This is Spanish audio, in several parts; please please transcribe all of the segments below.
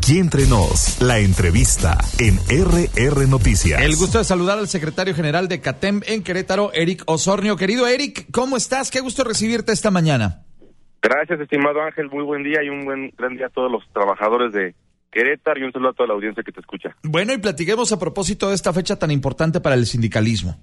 Aquí entre nos, la entrevista en RR Noticias. El gusto de saludar al secretario general de CATEM en Querétaro, Eric Osornio. Querido Eric, ¿cómo estás? Qué gusto recibirte esta mañana. Gracias, estimado Ángel. Muy buen día y un gran día a todos los trabajadores de Querétaro y un saludo a toda la audiencia que te escucha. Bueno, y platiquemos a propósito de esta fecha tan importante para el sindicalismo.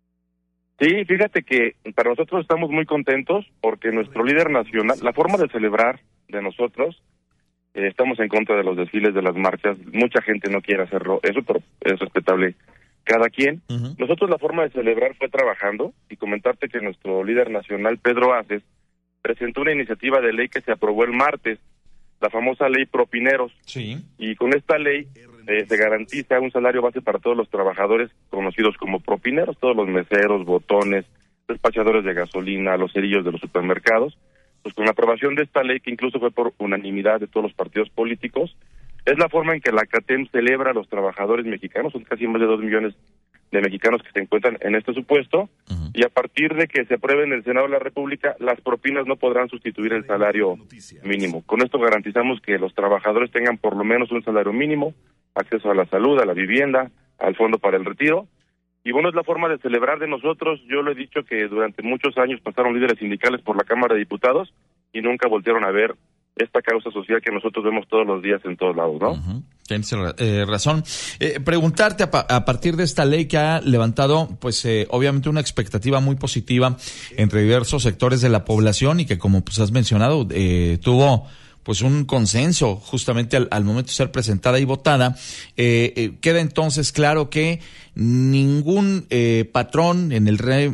Sí, fíjate que para nosotros estamos muy contentos porque nuestro líder nacional, la forma de celebrar de nosotros, estamos en contra de los desfiles, de las marchas, mucha gente no quiere hacerlo, eso pero es respetable cada quien. Uh-huh. Nosotros la forma de celebrar fue trabajando y comentarte que nuestro líder nacional, Pedro Aces, presentó una iniciativa de ley que se aprobó el martes, la famosa ley Propineros. Sí. Y con esta ley se garantiza un salario base para todos los trabajadores conocidos como propineros, todos los meseros, botones, despachadores de gasolina, los cerillos de los supermercados. Pues con la aprobación de esta ley, que incluso fue por unanimidad de todos los partidos políticos, es la forma en que la CATEM celebra a los trabajadores mexicanos. Son casi más de 2 millones de mexicanos que se encuentran en este supuesto, uh-huh. Y a partir de que se apruebe en el Senado de la República, las propinas no podrán sustituir el salario mínimo. Con esto garantizamos que los trabajadores tengan por lo menos un salario mínimo, acceso a la salud, a la vivienda, al fondo para el retiro. Y bueno, es la forma de celebrar de nosotros. Yo lo he dicho que durante muchos años pasaron líderes sindicales por la Cámara de Diputados y nunca voltearon a ver esta causa social que nosotros vemos todos los días en todos lados, ¿no? Uh-huh. Tienes razón. Preguntarte a partir de esta ley que ha levantado, pues obviamente una expectativa muy positiva entre diversos sectores de la población y que, como pues has mencionado, tuvo pues un consenso justamente al momento de ser presentada y votada. Queda entonces claro que ningún patrón en el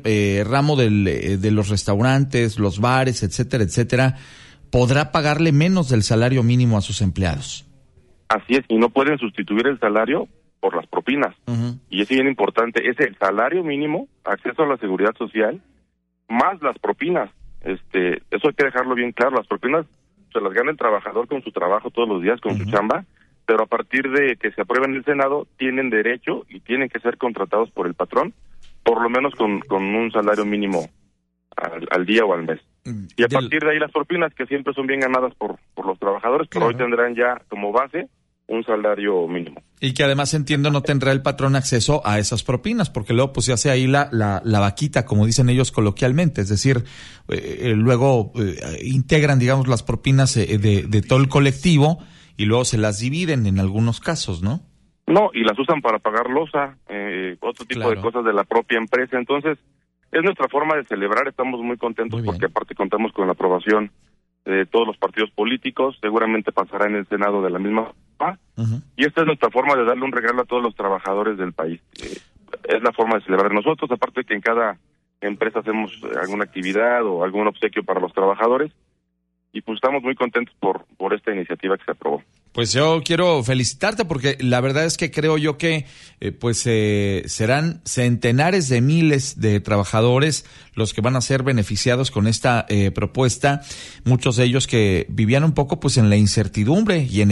ramo de los restaurantes, los bares, etcétera, podrá pagarle menos del salario mínimo a sus empleados. Así es, y no pueden sustituir el salario por las propinas. Uh-huh. Y es bien importante, es el salario mínimo, acceso a la seguridad social, más las propinas. Eso hay que dejarlo bien claro, las propinas se las gana el trabajador con su trabajo todos los días, con uh-huh. su chamba, pero a partir de que se apruebe en el Senado, tienen derecho y tienen que ser contratados por el patrón, por lo menos con un salario mínimo al día o al mes. Y a partir de ahí las propinas, que siempre son bien ganadas por los trabajadores, pero claro, hoy tendrán ya como base un salario mínimo. Y que además, entiendo, no tendrá el patrón acceso a esas propinas, porque luego pues se hace ahí la vaquita, como dicen ellos coloquialmente, es decir, luego integran, digamos, las propinas de todo el colectivo y luego se las dividen en algunos casos, ¿no? No, y las usan para pagar loza, otro tipo claro. de cosas de la propia empresa. Entonces, es nuestra forma de celebrar, estamos muy contentos porque aparte contamos con la aprobación de todos los partidos políticos, seguramente pasará en el Senado de la misma forma, uh-huh. Y esta es nuestra forma de darle un regalo a todos los trabajadores del país. Es la forma de celebrar nosotros, aparte de que en cada empresa hacemos alguna actividad o algún obsequio para los trabajadores, y pues estamos muy contentos por esta iniciativa que se aprobó. Pues yo quiero felicitarte porque la verdad es que creo yo que serán centenares de miles de trabajadores los que van a ser beneficiados con esta propuesta, muchos de ellos que vivían un poco pues en la incertidumbre y en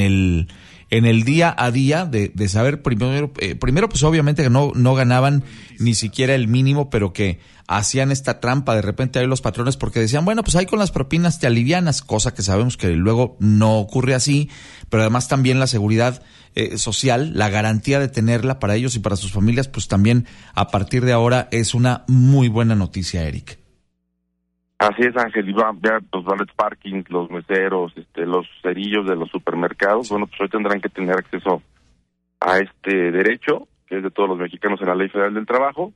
el día a día de saber primero pues obviamente que no ganaban ni siquiera el mínimo, pero que hacían esta trampa de repente ahí los patrones porque decían, bueno, pues ahí con las propinas te alivianas, cosa que sabemos que luego no ocurre así, pero además también la seguridad social, la garantía de tenerla para ellos y para sus familias, pues también a partir de ahora es una muy buena noticia, Eric. Así es, Ángel, y ya los valet parking, los meseros, los cerillos de los supermercados, bueno, pues hoy tendrán que tener acceso a este derecho, que es de todos los mexicanos en la Ley Federal del Trabajo.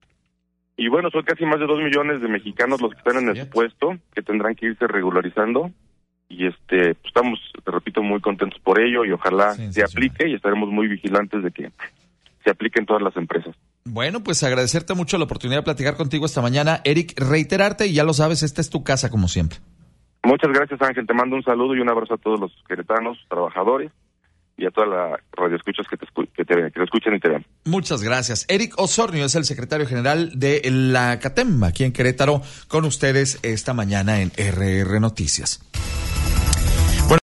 Y bueno, son casi más de 2 millones de mexicanos los que están en el puesto, que tendrán que irse regularizando. Y pues estamos, te repito, muy contentos por ello y ojalá se aplique y estaremos muy vigilantes de que se aplique en todas las empresas. Bueno, pues agradecerte mucho la oportunidad de platicar contigo esta mañana, Eric, reiterarte y ya lo sabes, esta es tu casa como siempre. Muchas gracias, Ángel, te mando un saludo y un abrazo a todos los queretanos, trabajadores y a toda la radioescuchas que te escuchan y te ven. Muchas gracias. Eric Osornio es el secretario general de la CATEM aquí en Querétaro con ustedes esta mañana en RR Noticias.